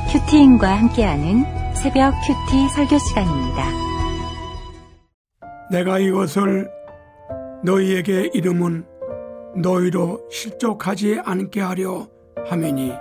큐티인과 함께하는 새벽 큐티 설교 시간입니다. 내가 이것을 너희에게 이름은 너희로 실족하지 않게 하려 함이니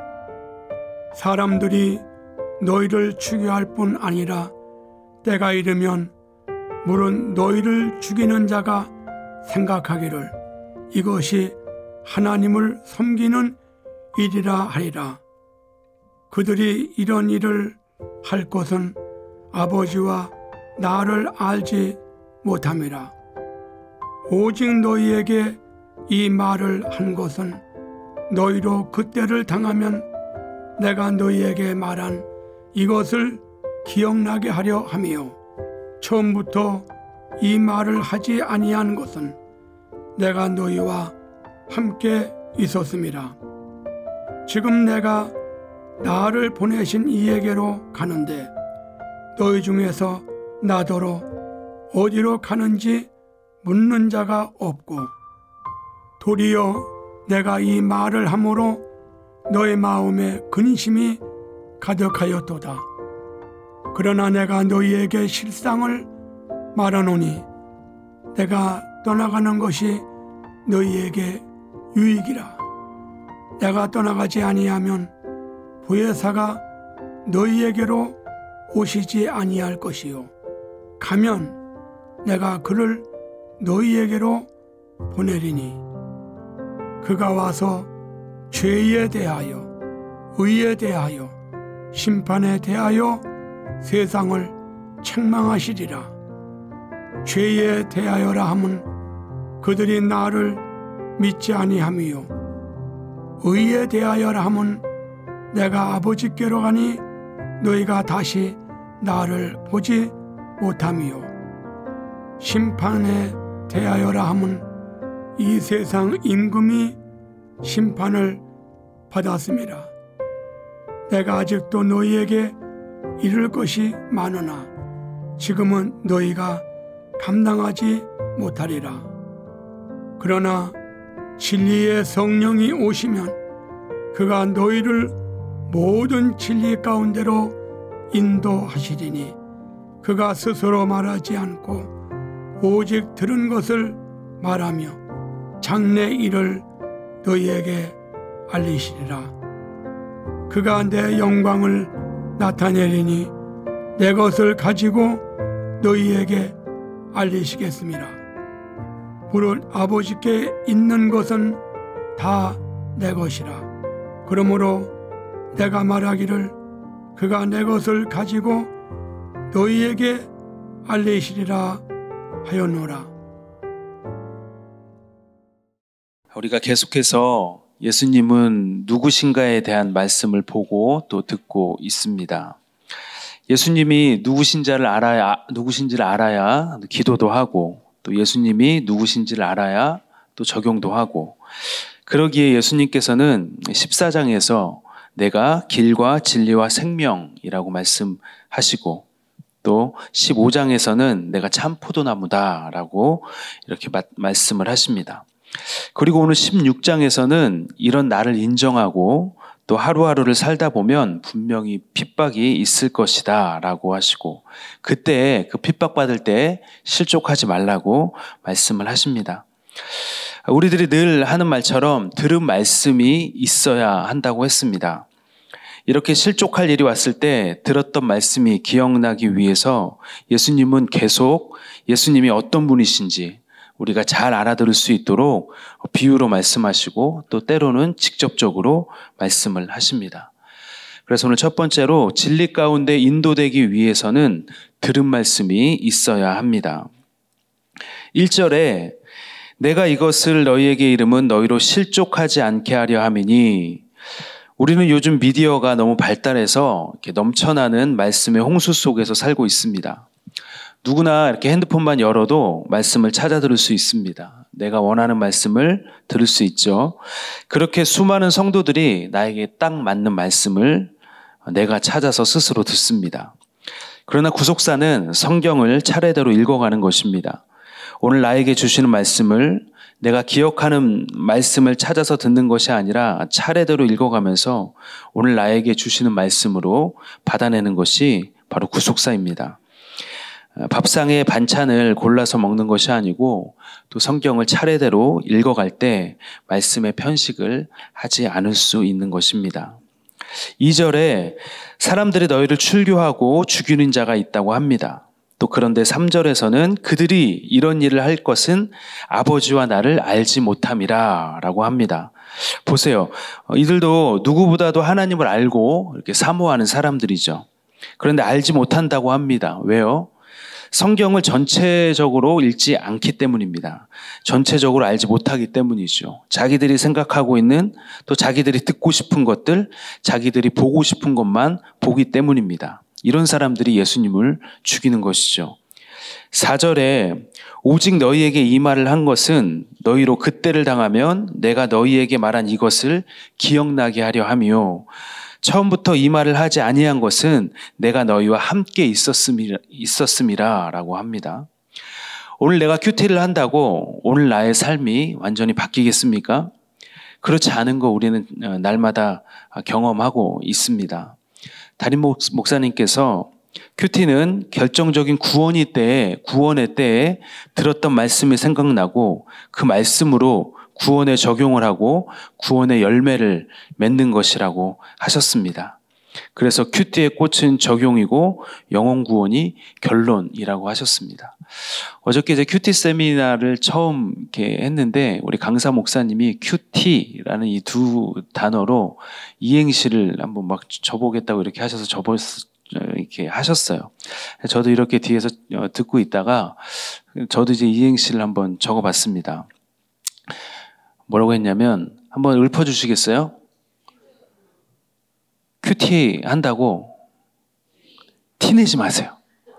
사람들이 너희를 죽여할 뿐 아니라 때가 이르면 물은 너희를 죽이는 자가 생각하기를 이것이 하나님을 섬기는 일이라 하리라. 그들이 이런 일을 할 것은 아버지와 나를 알지 못함이라. 오직 너희에게 이 말을 한 것은 너희로 그때를 당하면 내가 너희에게 말한 이것을 기억나게 하려 함이요. 처음부터 이 말을 하지 아니한 것은 내가 너희와 함께 있었음이라. 지금 내가 나를 보내신 이에게로 가는데 너희 중에서 나더러 어디로 가는지 묻는 자가 없고 도리어 내가 이 말을 함으로 너희 마음에 근심이 가득하였도다. 그러나 내가 너희에게 실상을 말하노니 내가 떠나가는 것이 너희에게 유익이라. 내가 떠나가지 아니하면 보혜사가 너희에게로 오시지 아니할 것이요 가면 내가 그를 너희에게로 보내리니 그가 와서 죄에 대하여 의에 대하여 심판에 대하여 세상을 책망하시리라. 죄에 대하여라 함은 그들이 나를 믿지 아니함이요 의에 대하여라 함은 내가 아버지께로 가니 너희가 다시 나를 보지 못함이요 심판에 대하여라 함은 이 세상 임금이 심판을 받았음이라. 내가 아직도 너희에게 이를 것이 많으나 지금은 너희가 감당하지 못하리라. 그러나 진리의 성령이 오시면 그가 너희를 모든 진리 가운데로 인도하시리니 그가 스스로 말하지 않고 오직 들은 것을 말하며 장래 일을 너희에게 알리시리라. 그가 내 영광을 나타내리니 내 것을 가지고 너희에게 알리시겠습니다. 물론 아버지께 있는 것은 다 내 것이라. 그러므로 내가 말하기를 그가 내 것을 가지고 너희에게 알리시리라 하였노라. 우리가 계속해서 예수님은 누구신가에 대한 말씀을 보고 또 듣고 있습니다. 예수님이 누구신지를 알아야 기도도 하고 또 예수님이 누구신지를 알아야 또 적용도 하고 그러기에 예수님께서는 14장에서 내가 길과 진리와 생명이라고 말씀하시고 또 15장에서는 내가 참 포도나무다라고 이렇게 말씀을 하십니다. 그리고 오늘 16장에서는 이런 나를 인정하고 또 하루하루를 살다 보면 분명히 핍박이 있을 것이다 라고 하시고 그때 그 핍박받을 때 실족하지 말라고 말씀을 하십니다. 우리들이 늘 하는 말처럼 들은 말씀이 있어야 한다고 했습니다. 이렇게 실족할 일이 왔을 때 들었던 말씀이 기억나기 위해서 예수님은 계속 예수님이 어떤 분이신지 우리가 잘 알아들을 수 있도록 비유로 말씀하시고 또 때로는 직접적으로 말씀을 하십니다. 그래서 오늘 첫 번째로 진리 가운데 인도되기 위해서는 들은 말씀이 있어야 합니다. 1절에 내가 이것을 너희에게 이름은 너희로 실족하지 않게 하려 함이니 우리는 요즘 미디어가 너무 발달해서 이렇게 넘쳐나는 말씀의 홍수 속에서 살고 있습니다. 누구나 이렇게 핸드폰만 열어도 말씀을 찾아 들을 수 있습니다. 내가 원하는 말씀을 들을 수 있죠. 그렇게 수많은 성도들이 나에게 딱 맞는 말씀을 내가 찾아서 스스로 듣습니다. 그러나 구속사는 성경을 차례대로 읽어가는 것입니다. 오늘 나에게 주시는 말씀을 내가 기억하는 말씀을 찾아서 듣는 것이 아니라 차례대로 읽어가면서 오늘 나에게 주시는 말씀으로 받아내는 것이 바로 구속사입니다. 밥상에 반찬을 골라서 먹는 것이 아니고 또 성경을 차례대로 읽어갈 때 말씀의 편식을 하지 않을 수 있는 것입니다. 2절에 사람들이 너희를 출교하고 죽이는 자가 있다고 합니다. 또 그런데 3절에서는 그들이 이런 일을 할 것은 아버지와 나를 알지 못함이라 라고 합니다. 보세요. 이들도 누구보다도 하나님을 알고 이렇게 사모하는 사람들이죠. 그런데 알지 못한다고 합니다. 왜요? 성경을 전체적으로 읽지 않기 때문입니다. 전체적으로 알지 못하기 때문이죠. 자기들이 생각하고 있는 또 자기들이 듣고 싶은 것들, 자기들이 보고 싶은 것만 보기 때문입니다. 이런 사람들이 예수님을 죽이는 것이죠. 4절에 오직 너희에게 이 말을 한 것은 너희로 그때를 당하면 내가 너희에게 말한 이것을 기억나게 하려 하며 처음부터 이 말을 하지 아니한 것은 내가 너희와 함께 있었음이라 라고 합니다. 오늘 내가 큐티를 한다고 오늘 나의 삶이 완전히 바뀌겠습니까? 그렇지 않은 거 우리는 날마다 경험하고 있습니다. 담임 목사님께서 큐티는 결정적인 구원의 때에 들었던 말씀이 생각나고 그 말씀으로 구원에 적용을 하고 구원의 열매를 맺는 것이라고 하셨습니다. 그래서 큐티의 꽃은 적용이고 영혼 구원이 결론이라고 하셨습니다. 어저께 이제 큐티 세미나를 처음 이렇게 했는데 우리 강사 목사님이 큐티라는 이 두 단어로 이행시를 한번 막 줘보겠다고 이렇게 하셔서 이렇게 하셨어요. 저도 이렇게 뒤에서 듣고 있다가 저도 이제 이행시를 한번 적어봤습니다. 뭐라고 했냐면 한번 읊어주시겠어요? 큐티 한다고 티내지 마세요.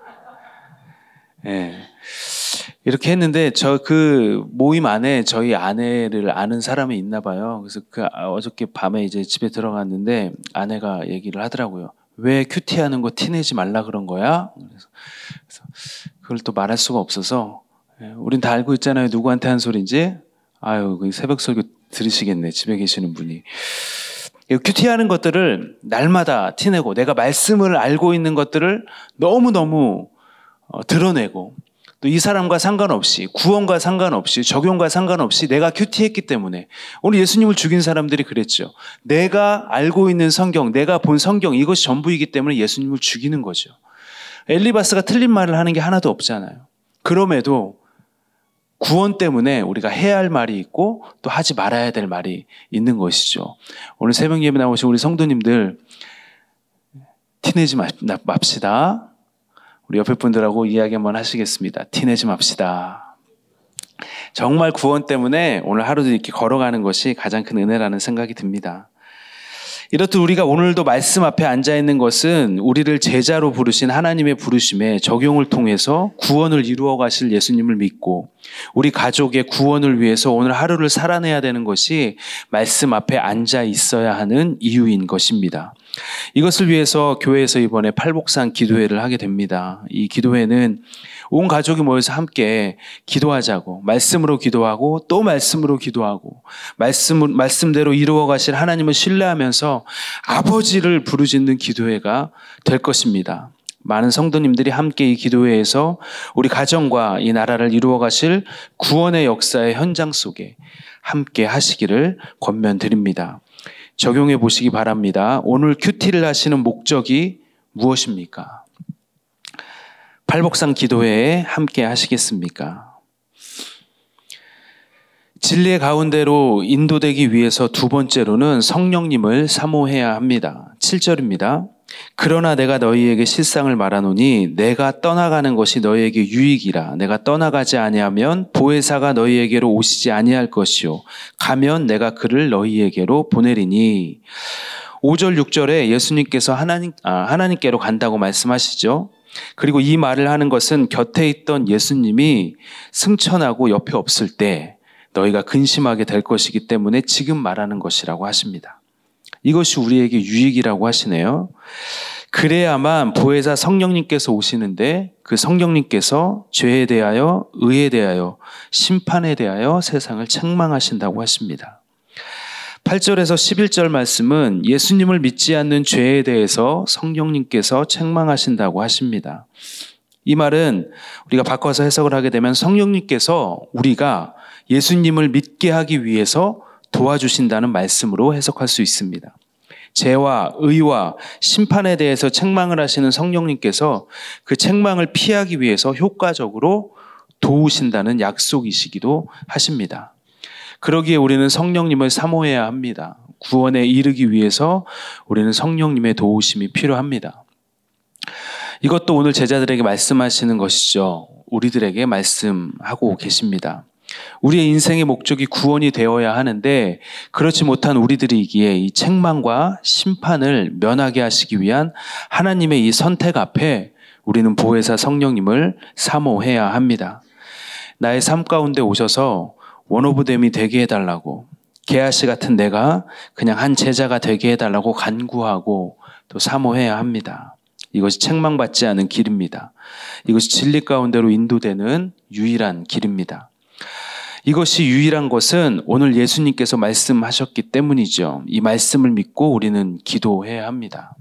네. 이렇게 했는데 저 그 모임 안에 저희 아내를 아는 사람이 있나 봐요. 그래서 어저께 밤에 이제 집에 들어갔는데 아내가 얘기를 하더라고요. 왜 큐티하는 거 티내지 말라 그런 거야? 그래서 그걸 또 말할 수가 없어서 우린 다 알고 있잖아요. 누구한테 한 소리인지. 아유, 새벽 설교 들으시겠네. 집에 계시는 분이. 큐티하는 것들을 날마다 티내고 내가 말씀을 알고 있는 것들을 너무너무 드러내고 또 이 사람과 상관없이 구원과 상관없이 적용과 상관없이 내가 큐티했기 때문에 오늘 예수님을 죽인 사람들이 그랬죠. 내가 알고 있는 성경, 내가 본 성경 이것이 전부이기 때문에 예수님을 죽이는 거죠. 엘리바스가 틀린 말을 하는 게 하나도 없잖아요. 그럼에도 구원 때문에 우리가 해야 할 말이 있고 또 하지 말아야 될 말이 있는 것이죠. 오늘 새벽 예배 나오신 우리 성도님들 티내지 맙시다. 우리 옆에 분들하고 이야기 한번 하시겠습니다. 티내지 맙시다. 정말 구원 때문에 오늘 하루도 이렇게 걸어가는 것이 가장 큰 은혜라는 생각이 듭니다. 이렇듯 우리가 오늘도 말씀 앞에 앉아있는 것은 우리를 제자로 부르신 하나님의 부르심에 적용을 통해서 구원을 이루어 가실 예수님을 믿고 우리 가족의 구원을 위해서 오늘 하루를 살아내야 되는 것이 말씀 앞에 앉아 있어야 하는 이유인 것입니다. 이것을 위해서 교회에서 이번에 팔복상 기도회를 하게 됩니다. 이 기도회는 온 가족이 모여서 함께 기도하자고 말씀으로 기도하고 또 말씀으로 기도하고 말씀대로 이루어 가실 하나님을 신뢰하면서 아버지를 부르짖는 기도회가 될 것입니다. 많은 성도님들이 함께 이 기도회에서 우리 가정과 이 나라를 이루어 가실 구원의 역사의 현장 속에 함께 하시기를 권면드립니다. 적용해 보시기 바랍니다. 오늘 큐티를 하시는 목적이 무엇입니까? 팔복상 기도회에 함께 하시겠습니까? 진리의 가운데로 인도되기 위해서 두 번째로는 성령님을 사모해야 합니다. 7절입니다. 그러나 내가 너희에게 실상을 말하노니 내가 떠나가는 것이 너희에게 유익이라. 내가 떠나가지 아니하면 보혜사가 너희에게로 오시지 아니할 것이요 가면 내가 그를 너희에게로 보내리니. 5절 6절에 예수님께서 하나님께로 간다고 말씀하시죠. 그리고 이 말을 하는 것은 곁에 있던 예수님이 승천하고 옆에 없을 때 너희가 근심하게 될 것이기 때문에 지금 말하는 것이라고 하십니다. 이것이 우리에게 유익이라고 하시네요. 그래야만 보혜사 성령님께서 오시는데 그 성령님께서 죄에 대하여, 의에 대하여, 심판에 대하여 세상을 책망하신다고 하십니다. 8절에서 11절 말씀은 예수님을 믿지 않는 죄에 대해서 성령님께서 책망하신다고 하십니다. 이 말은 우리가 바꿔서 해석을 하게 되면 성령님께서 우리가 예수님을 믿게 하기 위해서 도와주신다는 말씀으로 해석할 수 있습니다. 죄와 의와 심판에 대해서 책망을 하시는 성령님께서 그 책망을 피하기 위해서 효과적으로 도우신다는 약속이시기도 하십니다. 그러기에 우리는 성령님을 사모해야 합니다. 구원에 이르기 위해서 우리는 성령님의 도우심이 필요합니다. 이것도 오늘 제자들에게 말씀하시는 것이죠. 우리들에게 말씀하고 계십니다. 우리의 인생의 목적이 구원이 되어야 하는데 그렇지 못한 우리들이기에 이 책망과 심판을 면하게 하시기 위한 하나님의 이 선택 앞에 우리는 보혜사 성령님을 사모해야 합니다. 나의 삶 가운데 오셔서 원오브댐이 되게 해달라고, 게하시 같은 내가 그냥 한 제자가 되게 해달라고 간구하고 또 사모해야 합니다. 이것이 책망받지 않은 길입니다. 이것이 진리 가운데로 인도되는 유일한 길입니다. 이것이 유일한 것은 오늘 예수님께서 말씀하셨기 때문이죠. 이 말씀을 믿고 우리는 기도해야 합니다.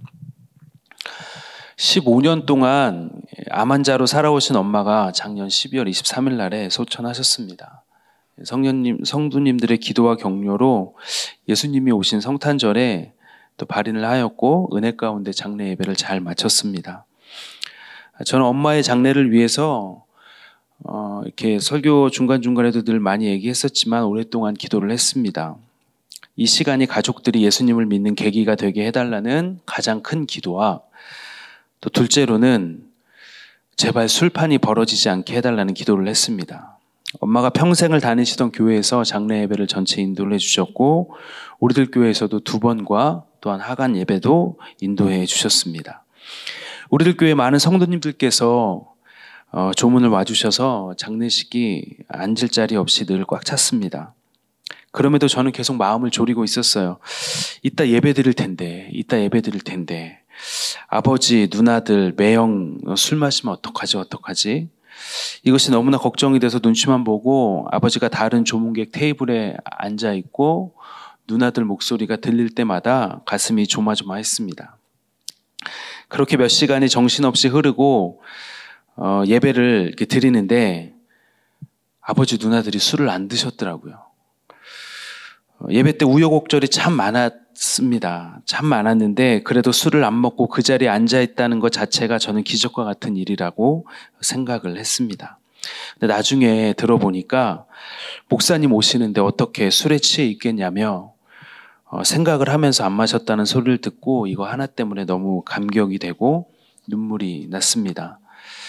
15년 동안 암 환자로 살아오신 엄마가 작년 12월 23일 날에 소천하셨습니다. 성도님들의 기도와 격려로 예수님이 오신 성탄절에 또 발인을 하였고 은혜 가운데 장례 예배를 잘 마쳤습니다. 저는 엄마의 장례를 위해서 이렇게 설교 중간중간에도 늘 많이 얘기했었지만 오랫동안 기도를 했습니다. 이 시간이 가족들이 예수님을 믿는 계기가 되게 해달라는 가장 큰 기도와 또 둘째로는 제발 술판이 벌어지지 않게 해달라는 기도를 했습니다. 엄마가 평생을 다니시던 교회에서 장례 예배를 전체 인도를 해주셨고 우리들 교회에서도 2번과 또한 하간 예배도 인도해 주셨습니다. 우리들 교회 많은 성도님들께서 조문을 와주셔서 장례식이 앉을 자리 없이 늘 꽉 찼습니다. 그럼에도 저는 계속 마음을 졸이고 있었어요. 이따 예배 드릴 텐데, 아버지, 누나들, 매형 술 마시면 어떡하지? 이것이 너무나 걱정이 돼서 눈치만 보고 아버지가 다른 조문객 테이블에 앉아있고 누나들 목소리가 들릴 때마다 가슴이 조마조마했습니다. 그렇게 몇 시간이 정신없이 흐르고 예배를 이렇게 드리는데 아버지 누나들이 술을 안 드셨더라고요. 예배 때 우여곡절이 참 많았습니다. 참 많았는데 그래도 술을 안 먹고 그 자리에 앉아있다는 것 자체가 저는 기적과 같은 일이라고 생각을 했습니다. 근데 나중에 들어보니까 목사님 오시는데 어떻게 술에 취해 있겠냐며 생각을 하면서 안 마셨다는 소리를 듣고 이거 하나 때문에 너무 감격이 되고 눈물이 났습니다.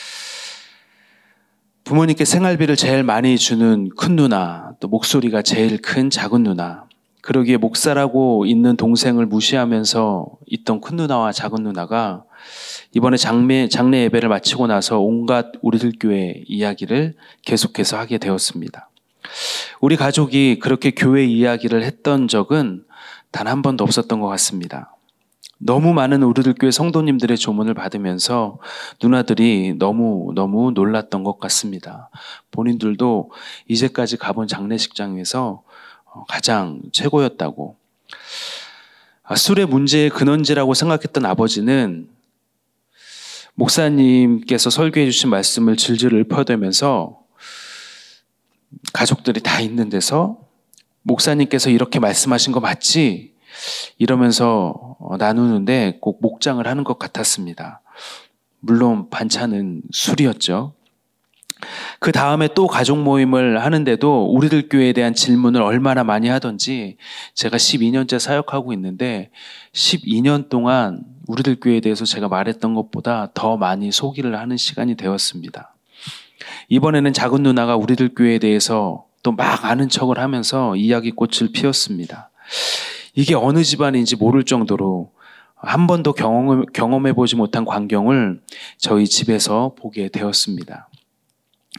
부모님께 생활비를 제일 많이 주는 큰 누나, 또 목소리가 제일 큰 작은 누나, 그러기에 목사라고 있는 동생을 무시하면서 있던 큰 누나와 작은 누나가 이번에 장례 예배를 마치고 나서 온갖 우리들 교회 이야기를 계속해서 하게 되었습니다. 우리 가족이 그렇게 교회 이야기를 했던 적은 단 한 번도 없었던 것 같습니다. 너무 많은 우리들 교회 성도님들의 조문을 받으면서 누나들이 너무 놀랐던 것 같습니다. 본인들도 이제까지 가본 장례식장에서 가장 최고였다고. 술의 문제의 근원지라고 생각했던 아버지는 목사님께서 설교해 주신 말씀을 질질 읊어대면서 가족들이 다 있는 데서 목사님께서 이렇게 말씀하신 거 맞지? 이러면서 나누는데 꼭 목장을 하는 것 같았습니다. 물론 반찬은 술이었죠. 그 다음에 또 가족 모임을 하는데도 우리들 교회에 대한 질문을 얼마나 많이 하던지 제가 12년째 사역하고 있는데 12년 동안 우리들 교회에 대해서 제가 말했던 것보다 더 많이 소개를 하는 시간이 되었습니다. 이번에는 작은 누나가 우리들 교회에 대해서 또 막 아는 척을 하면서 이야기꽃을 피웠습니다. 이게 어느 집안인지 모를 정도로 한 번도 경험해보지 못한 광경을 저희 집에서 보게 되었습니다.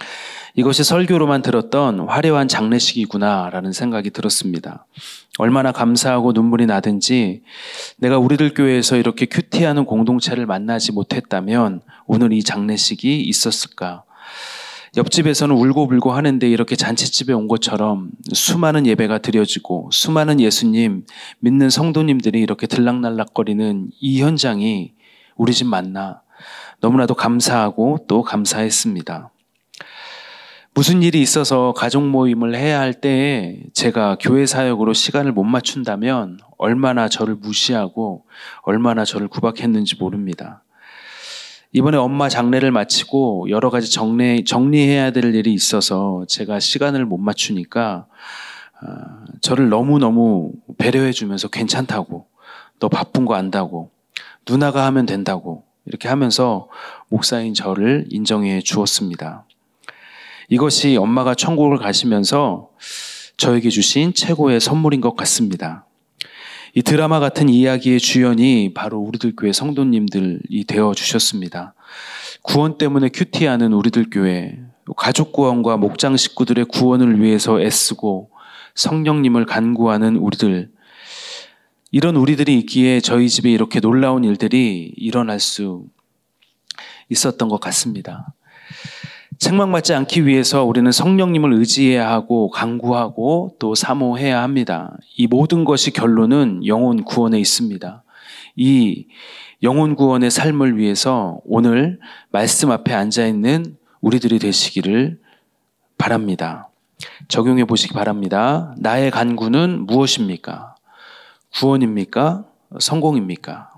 이것이 설교로만 들었던 화려한 장례식이구나라는 생각이 들었습니다. 얼마나 감사하고 눈물이 나든지 내가 우리들 교회에서 이렇게 큐티하는 공동체를 만나지 못했다면 오늘 이 장례식이 있었을까? 옆집에서는 울고불고 하는데 이렇게 잔치집에 온 것처럼 수많은 예배가 드려지고 수많은 예수님 믿는 성도님들이 이렇게 들락날락거리는 이 현장이 우리 집 맞나? 너무나도 감사하고 또 감사했습니다. 무슨 일이 있어서 가족 모임을 해야 할 때에 제가 교회 사역으로 시간을 못 맞춘다면 얼마나 저를 무시하고 얼마나 저를 구박했는지 모릅니다. 이번에 엄마 장례를 마치고 여러 가지 정리해야 될 일이 있어서 제가 시간을 못 맞추니까 저를 너무너무 배려해 주면서 괜찮다고, 너 바쁜 거 안다고, 누나가 하면 된다고 이렇게 하면서 목사인 저를 인정해 주었습니다. 이것이 엄마가 천국을 가시면서 저에게 주신 최고의 선물인 것 같습니다. 이 드라마 같은 이야기의 주연이 바로 우리들 교회 성도님들이 되어 주셨습니다. 구원 때문에 큐티하는 우리들 교회, 가족 구원과 목장 식구들의 구원을 위해서 애쓰고 성령님을 간구하는 우리들, 이런 우리들이 있기에 저희 집에 이렇게 놀라운 일들이 일어날 수 있었던 것 같습니다. 책망받지 않기 위해서 우리는 성령님을 의지해야 하고 간구하고 또 사모해야 합니다. 이 모든 것이 결론은 영혼 구원에 있습니다. 이 영혼 구원의 삶을 위해서 오늘 말씀 앞에 앉아있는 우리들이 되시기를 바랍니다. 적용해 보시기 바랍니다. 나의 간구는 무엇입니까? 구원입니까? 성공입니까?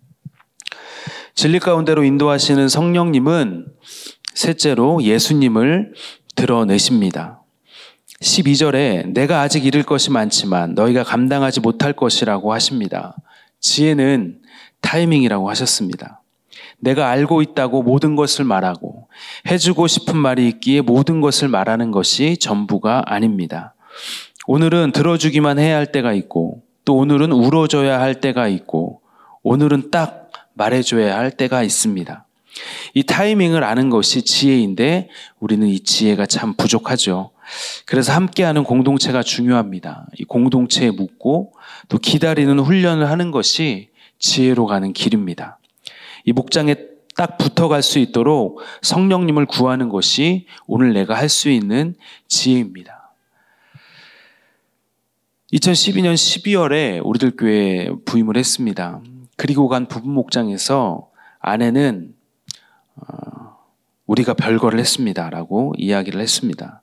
진리 가운데로 인도하시는 성령님은 셋째로 예수님을 드러내십니다. 12절에 내가 아직 이를 것이 많지만 너희가 감당하지 못할 것이라고 하십니다. 지혜는 타이밍이라고 하셨습니다. 내가 알고 있다고 모든 것을 말하고 해주고 싶은 말이 있기에 모든 것을 말하는 것이 전부가 아닙니다. 오늘은 들어주기만 해야 할 때가 있고 또 오늘은 울어줘야 할 때가 있고 오늘은 딱 말해줘야 할 때가 있습니다. 이 타이밍을 아는 것이 지혜인데 우리는 이 지혜가 참 부족하죠. 그래서 함께하는 공동체가 중요합니다. 이 공동체에 묻고 또 기다리는 훈련을 하는 것이 지혜로 가는 길입니다. 이 목장에 딱 붙어갈 수 있도록 성령님을 구하는 것이 오늘 내가 할 수 있는 지혜입니다. 2012년 12월에 우리들 교회에 부임을 했습니다. 그리고 간 부부 목장에서 아내는 우리가 별거를 했습니다라고 이야기를 했습니다.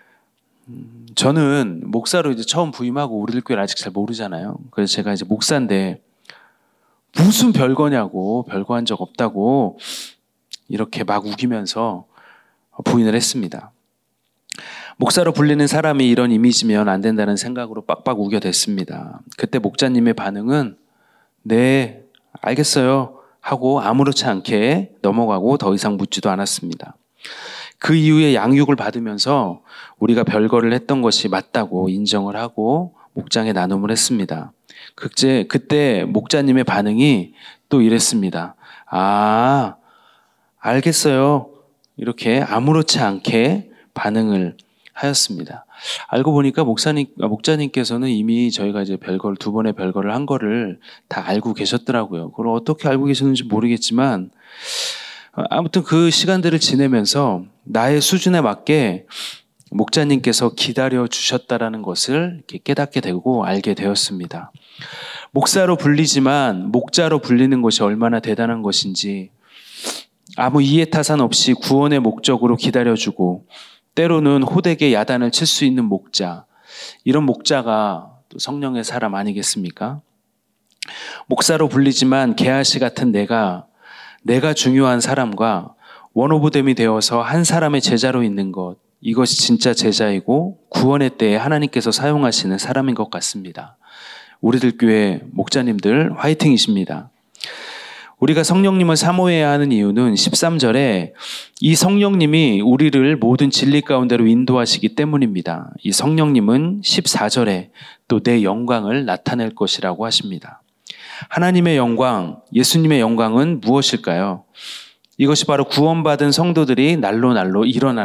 저는 목사로 이제 처음 부임하고 우리들 교회를 아직 잘 모르잖아요. 그래서 제가 이제 목사인데 무슨 별거냐고, 별거 한 적 없다고 이렇게 막 우기면서 부인을 했습니다. 목사로 불리는 사람이 이런 이미지면 안 된다는 생각으로 빡빡 우겨댔습니다. 그때 목자님의 반응은 네, 알겠어요 하고 아무렇지 않게 넘어가고 더 이상 묻지도 않았습니다. 그 이후에 양육을 받으면서 우리가 별거를 했던 것이 맞다고 인정을 하고 목장에 나눔을 했습니다. 그때 목자님의 반응이 또 이랬습니다. 아, 알겠어요. 이렇게 아무렇지 않게 반응을 하였습니다. 알고 보니까 목자님께서는 이미 저희가 이제 별거를 2번의 별거를 한 거를 다 알고 계셨더라고요. 그걸 어떻게 알고 계셨는지 모르겠지만 아무튼 그 시간들을 지내면서 나의 수준에 맞게 목자님께서 기다려 주셨다라는 것을 이렇게 깨닫게 되고 알게 되었습니다. 목사로 불리지만 목자로 불리는 것이 얼마나 대단한 것인지 아무 이해타산 없이 구원의 목적으로 기다려주고 때로는 호되게 야단을 칠 수 있는 목자, 이런 목자가 또 성령의 사람 아니겠습니까? 목사로 불리지만 게하시 같은 내가 중요한 사람과 원오브댐이 되어서 한 사람의 제자로 있는 것, 이것이 진짜 제자이고 구원의 때에 하나님께서 사용하시는 사람인 것 같습니다. 우리들 교회 목자님들 화이팅이십니다. 우리가 성령님을 사모해야 하는 이유는 13절에 이 성령님이 우리를 모든 진리 가운데로 인도하시기 때문입니다. 이 성령님은 14절에 또 내 영광을 나타낼 것이라고 하십니다. 하나님의 영광, 예수님의 영광은 무엇일까요? 이것이 바로 구원받은 성도들이 날로 일어나는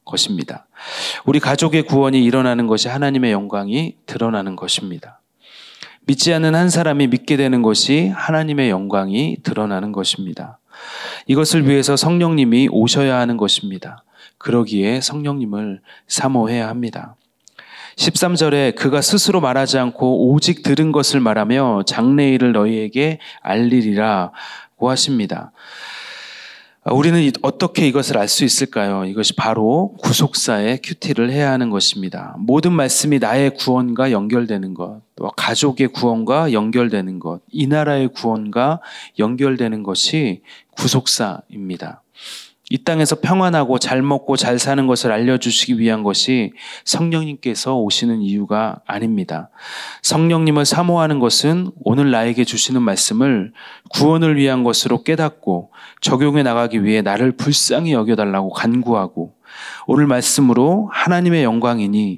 것입니다. 우리 가족의 구원이 일어나는 것이 하나님의 영광이 드러나는 것입니다. 믿지 않는 한 사람이 믿게 되는 것이 하나님의 영광이 드러나는 것입니다. 이것을 위해서 성령님이 오셔야 하는 것입니다. 그러기에 성령님을 사모해야 합니다. 13절에 그가 스스로 말하지 않고 오직 들은 것을 말하며 장래일을 너희에게 알리리라고 하십니다. 우리는 어떻게 이것을 알 수 있을까요? 이것이 바로 구속사의 큐티를 해야 하는 것입니다. 모든 말씀이 나의 구원과 연결되는 것, 또 가족의 구원과 연결되는 것, 이 나라의 구원과 연결되는 것이 구속사입니다. 이 땅에서 평안하고 잘 먹고 잘 사는 것을 알려주시기 위한 것이 성령님께서 오시는 이유가 아닙니다. 성령님을 사모하는 것은 오늘 나에게 주시는 말씀을 구원을 위한 것으로 깨닫고 적용해 나가기 위해 나를 불쌍히 여겨달라고 간구하고 오늘 말씀으로 하나님의 영광이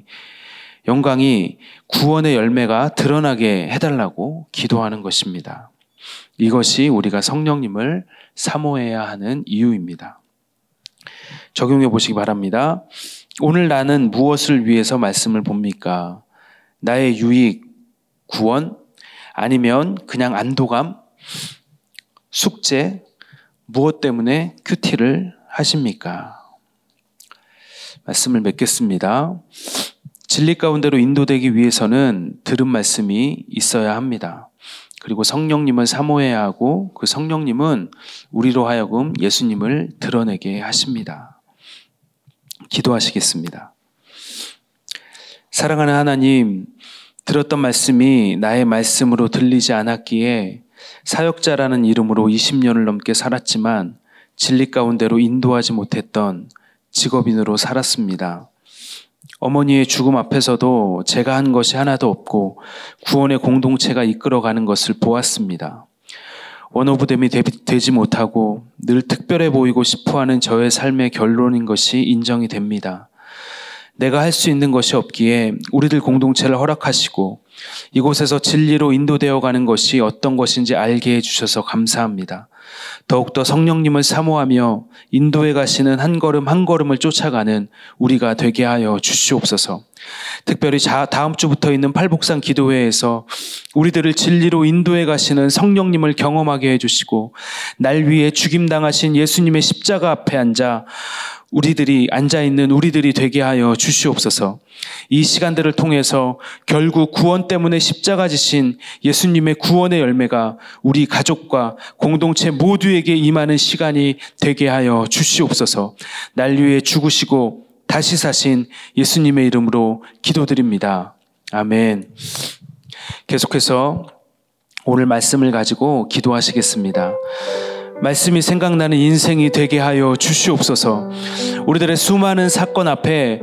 구원의 열매가 드러나게 해달라고 기도하는 것입니다. 이것이 우리가 성령님을 사모해야 하는 이유입니다. 적용해 보시기 바랍니다. 오늘 나는 무엇을 위해서 말씀을 봅니까? 나의 유익, 구원, 아니면 그냥 안도감, 숙제, 무엇 때문에 큐티를 하십니까? 말씀을 맺겠습니다. 진리 가운데로 인도되기 위해서는 들은 말씀이 있어야 합니다. 그리고 성령님을 사모해야 하고 그 성령님은 우리로 하여금 예수님을 드러내게 하십니다. 기도하시겠습니다. 사랑하는 하나님, 들었던 말씀이 나의 말씀으로 들리지 않았기에 사역자라는 이름으로 20년을 넘게 살았지만 진리 가운데로 인도하지 못했던 직업인으로 살았습니다. 어머니의 죽음 앞에서도 제가 한 것이 하나도 없고 구원의 공동체가 이끌어가는 것을 보았습니다. 원오브댐이 되지 못하고 늘 특별해 보이고 싶어하는 저의 삶의 결론인 것이 인정이 됩니다. 내가 할 수 있는 것이 없기에 우리들 공동체를 허락하시고 이곳에서 진리로 인도되어 가는 것이 어떤 것인지 알게 해주셔서 감사합니다. 더욱더 성령님을 사모하며 인도해 가시는 한 걸음 한 걸음을 쫓아가는 우리가 되게 하여 주시옵소서. 특별히 다음 주부터 있는 팔복산 기도회에서 우리들을 진리로 인도해 가시는 성령님을 경험하게 해주시고 날 위해 죽임당하신 예수님의 십자가 앞에 앉아있는 우리들이 되게 하여 주시옵소서. 이 시간들을 통해서 결국 구원 때문에 십자가 지신 예수님의 구원의 열매가 우리 가족과 공동체 모두에게 임하는 시간이 되게 하여 주시옵소서. 날 위해 죽으시고 다시 사신 예수님의 이름으로 기도드립니다. 아멘. 계속해서 오늘 말씀을 가지고 기도하시겠습니다. 말씀이 생각나는 인생이 되게 하여 주시옵소서. 우리들의 수많은 사건 앞에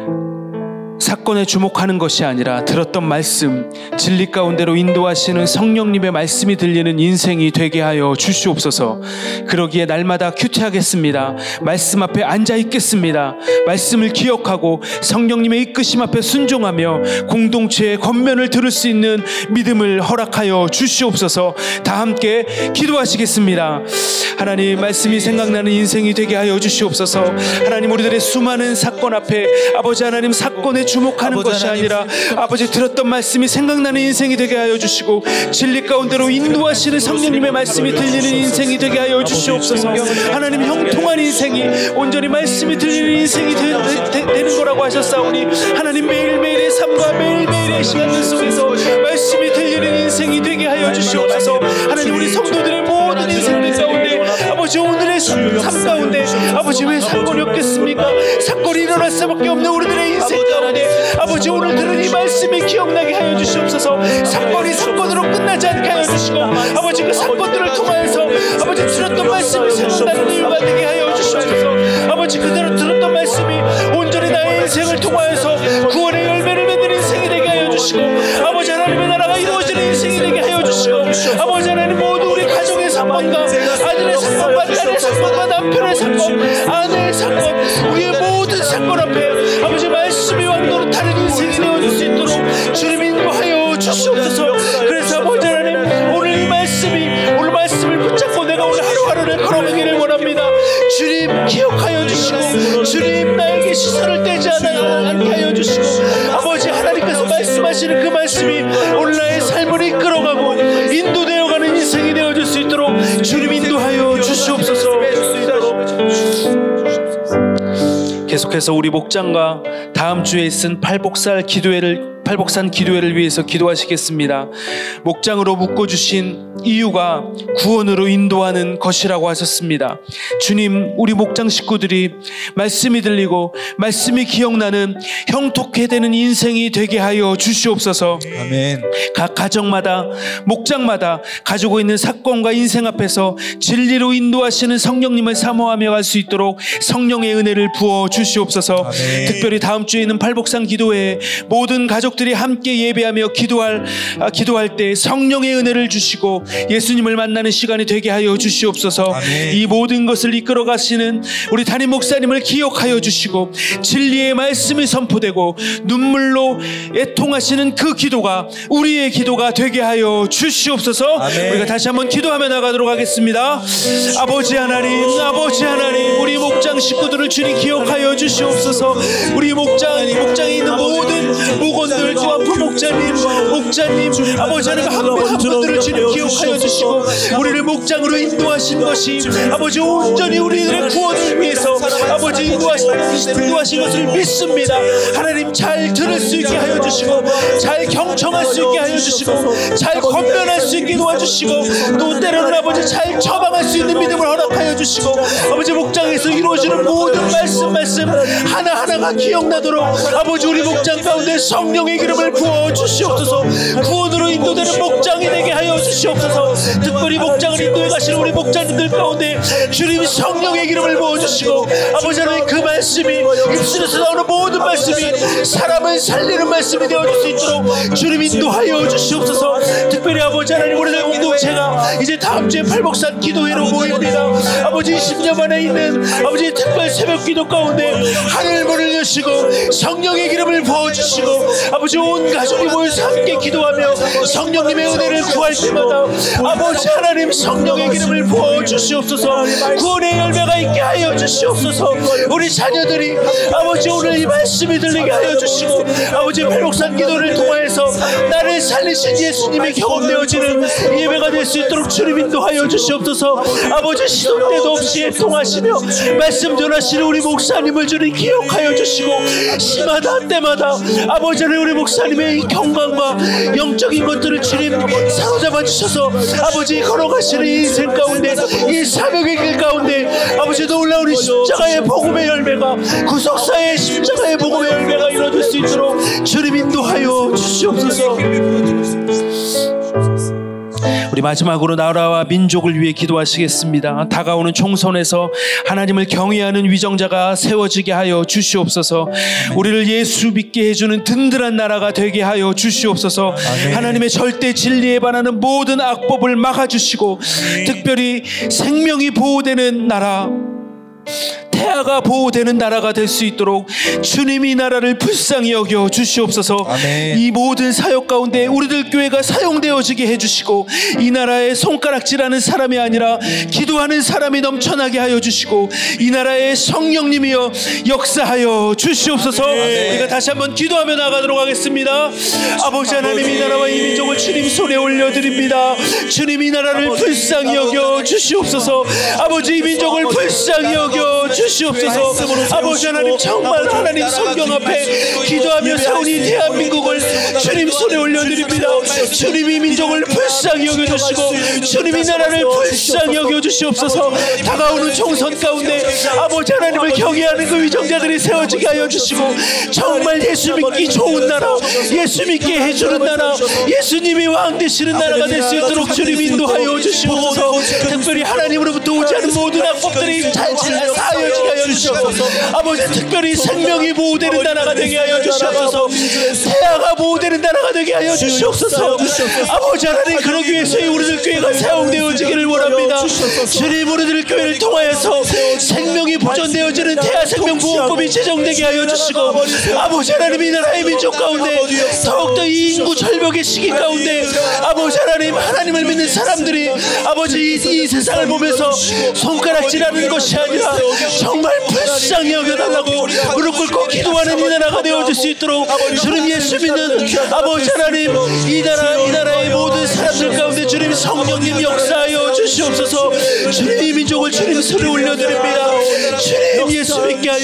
사건에 주목하는 것이 아니라 들었던 말씀, 진리 가운데로 인도하시는 성령님의 말씀이 들리는 인생이 되게 하여 주시옵소서. 그러기에 날마다 큐티하겠습니다. 말씀 앞에 앉아 있겠습니다. 말씀을 기억하고 성령님의 이끄심 앞에 순종하며 공동체의 권면을 들을 수 있는 믿음을 허락하여 주시옵소서. 다 함께 기도하시겠습니다. 하나님, 말씀이 생각나는 인생이 되게 하여 주시옵소서. 하나님, 우리들의 수많은 사건 앞에 아버지 하나님 사건에 주목하는 것이 아니라 아버지 들었던 말씀이 생각나는 인생이 되게 하여 주시고 진리 가운데로 인도하시는 성령님의 말씀이 들리는 인생이 되게 하여 주시옵소서. 하나님, 형통한 인생이 온전히 말씀이 들리는 인생이 되는 거라고 하셨사오니 하나님, 매일매일의 삶과 매일매일의 시간들 속에서 말씀이 들리는 인생이 되게 하여 주시옵소서. 하나님, 우리 성도들의 모든 인생들 가운데 아버지 오늘의 삶 가운데 아버지 왜 사건이 없겠습니까? 사건이 일어날 수밖에 없는 우리들의 인생 가운데 아버지 오늘 들은 이 말씀이 기억나게 하여 주시옵소서. 사건이 사건으로 끝나지 않게 하여 주시고 아버지 그 사건들을 통하여서 아버지 들었던 말씀이 생각나는 이유가 되게 하여 주시옵소서. 아버지 그대로 들었던 말씀이 온전히 나의 인생을 통하여서 구원의 열매를 맺는 인생이 되게 하여 주시고 아버지 하나님의 나라가 이루어지는 인생이 되게 하여 주시고 아버지 하나님 모두 우리 가정의 사건과 아들의 사건과 딸의 사건과 남편의 사건 아내의 사건 우리의 모든 사건 앞에 아버지 말씀이 왕도로 다른 인생이 되어질 수 있도록 주님 인도하여 주시옵소서. 그래서 아버지 하나님 오늘 이 말씀을 붙잡고 내가 오늘 하루하루를 걸어가기를 원합니다. 주님 기억하여 주시고 주님 나에게 계속해서 우리 목장과 다음 주에 쓴 팔복산 기도회를 위해서 기도하시겠습니다. 목장으로 묶어주신 이유가 구원으로 인도하는 것이라고 하셨습니다. 주님, 우리 목장 식구들이 말씀이 들리고 말씀이 기억나는 형통케 되는 인생이 되게 하여 주시옵소서. 아멘. 각 가정마다 목장마다 가지고 있는 사건과 인생 앞에서 진리로 인도하시는 성령님을 사모하며 갈 수 있도록 성령의 은혜를 부어 주시옵소서. 아멘. 특별히 다음 주에 있는 팔복산 기도회에 모든 가족들이 함께 예배하며 기도할 때 성령의 은혜를 주시고 예수님을 만나는 시간이 되게 하여 주시옵소서. 아멘. 이 모든 것을 이끌어 가시는 우리 담임 목사님을 기억하여 주시고 진리의 말씀이 선포되고 눈물로 애통하시는 그 기도가 우리의 기도가 되게 하여 주시옵소서. 아멘. 우리가 다시 한번 기도하며 나가도록 하겠습니다. 아버지 하나님, 우리 목장 식구들을 주님 기억하여 주시옵소서. 우리 목장에 있는 모든 목원들, 또한 부목자님, 아버지 하나님 한 분들을 주님 기억하여 주시고 우리를 목장으로 인도하신 것이 아버지 온전히 우리들의 구원을 위해서 아버지 인도하신 것을 믿습니다. 하나님 잘 들을 수 있게 하여 주시고 잘 경청할 수 있게 하여 주시고 잘 권면할 수 있게 도와주시고 또 때로는 아버지 잘 처방할 수 있는 믿음을 허락하여 주시고 아버지 목장에서 이루어지는 모든 말씀 하나하나가 기억나도록 아버지 우리 목장 가운데 성령의 기름을 부어 주시옵소서. 구원으로 인도되는 목장이 되게 하여 주시옵소서. 특별히 목장을 인도해 가시는 우리 목장님들 가운데 주님 성령의 기름을 부어 주시고 아버지 하나님 그 말씀이 입술에서 나오는 모든 말씀이 사람을 살리는 말씀이 되어줄 수 있도록 주님 인도하여 주시옵소서. 특별히 아버지 하나님 우리들 공동체가 이제 다음 주에 팔복산 기도회로 모입니다. 아버지 20년 만에 있는 아버지 특별 새벽 기도 가운데 하늘 문을 여시고 성령의 기름을 부어주시고 아버지 온 가족이 모여서 함께 기도하며 성령님의 은혜를 구할 때마다 아버지 하나님 성령의 기름을 부어주시옵소서. 구원의 열매가 있게 하여 주시옵소서. 우리 자녀들이 아버지 오늘 이 말씀이 들리게 하여 주시고 아버지 팔복산 기도를 통해서 나를 살리신 예수님의 경험되어지는 예배가 될 수 있도록 주님 인도하여 주시옵소서. 아버지 시도 때도 없이 애통하시며 말씀 전하시는 우리 목사님을 주님 기억하여 주시고 시마다 때마다 아버지 하나님 우리 목사님의 이 경건과 영적인 것들을 주님 사로잡아 주셔서 아버지 걸어가시는 이 인생 가운데 이 사명의 길 가운데 아버지 놀라운 십자가의 복음의 열매가 구속사의 십자가의 복음의 열매가 이루어질 수 있도록 주님 인도하여 주시옵소서. 우리 마지막으로 나라와 민족을 위해 기도하시겠습니다. 다가오는 총선에서 하나님을 경외하는 위정자가 세워지게 하여 주시옵소서. 우리를 예수 믿게 해주는 든든한 나라가 되게 하여 주시옵소서. 아멘. 하나님의 절대 진리에 반하는 모든 악법을 막아주시고 특별히 생명이 보호되는 나라, 태아가 보호되는 나라가 될 수 있도록 주님이 나라를 불쌍히 여겨 주시옵소서. 아멘. 이 모든 사역 가운데 우리들 교회가 사용되어지게 해주시고 이 나라에 손가락질하는 사람이 아니라 기도하는 사람이 넘쳐나게 하여 주시고 이 나라의 성령님이여 역사하여 주시옵소서. 아멘. 우리가 다시 한번 기도하며 나가도록 하겠습니다. 아버지 하나님 이 나라와 이 민족을 주님 손에 올려드립니다. 주님 이 나라를 불쌍히 여겨 주시옵소서. 아버지 이 민족을 불쌍히 여겨 주시옵소서. 아버지 하나님 정말 하나님 성경 앞에 기도하며 세운 이 대한민국을 주님 손에 올려드립니다. 주님 이 민족을 불쌍히 여겨주시고 주님 이 나라를 불쌍히 여겨주시옵소서. 다가오는 총선 가운데 아버지 하나님을 경외하는 그 위정자들이 세워지게 하여 주시고 정말 예수 믿기 좋은 나라, 예수 믿게 해주는 나라, 예수님이 왕 되시는 나라가 될 수 있도록 주님 인도하여 주시옵소서. 특별히 하나님으로부터 오지 않은 모든 악법들이 잘 사여지게 하여 주시옵소서. 아버지 특별히 생명이 보호되는 나라가 되게 하여 주시옵소서. 태아가 보호되는 나라가 되게 하여 주시옵소서. 아버지 하나님 그러기 위해서 우리들 교회가 사용되어지기를 원합니다. 주님 우리들 교회를 통하여서 생명이 보존되어지는 태아 생명보호법이 제정되게 하여 주시고 아버지 하나님 이 나라의 민족 가운데 더욱더 이 인구 절벽의 시기 가운데 아버지 하나님 하나님을 믿는 사람들이 아버지 이 세상을 보면서 손가락질하는 것이 아니라 정말 불쌍히 여겨달라고 무릎 꿇고 기도하는 이 나라가 되어질 수 있도록 주님 예수 믿는 아버지 하나님 이 나라의 모든 사람들 가운데 주님 성령님 역사하여 주시옵소서. 주님 이 민족을 주님 손에 올려드립니다. 주님 예수 믿게 하여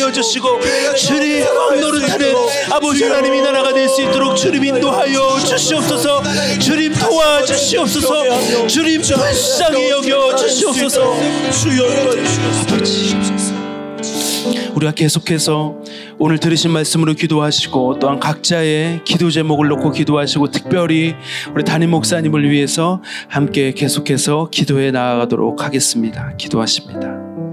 하여 주시고 주님 왕 노릇하는 아버지 하나님이 나라가 될 수 있도록 주님 인도하여 주시옵소서. 주님 도와주시옵소서. 주님 불쌍히 여겨 주시옵소서. 아버지, 우리가 계속해서 오늘 들으신 말씀으로 기도하시고 또한 각자의 기도 제목을 놓고 기도하시고 특별히 우리 담임 목사님을 위해서 함께 계속해서 기도해 나아가도록 하겠습니다. 기도하십니다.